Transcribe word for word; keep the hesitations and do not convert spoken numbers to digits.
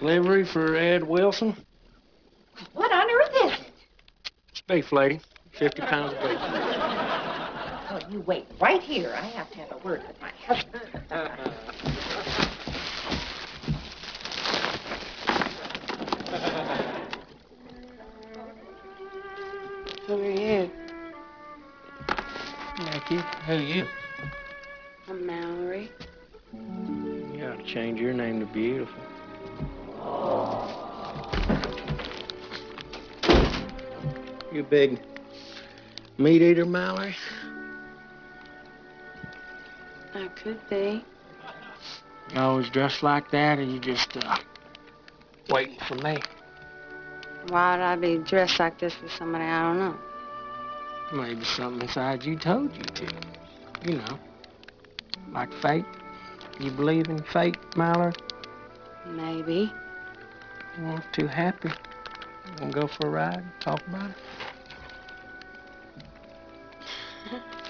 Livery for Ed Wilson. What on earth is it? It's beef, lady. Fifty pounds of beef. Oh, you wait right here. I have to have a word with my husband. Who are you? Thank you. Who are you? I'm Mallory. You ought to change your name to Beautiful. You big meat eater, Mallory? I could be. You always dressed like that, or you just, uh, waiting for me? Why'd I be dressed like this for somebody I don't know? Maybe something inside you told you to. You know, like fate. You believe in fate, Mallory? Maybe. You weren't too happy. You wanna go for a ride, talk about it?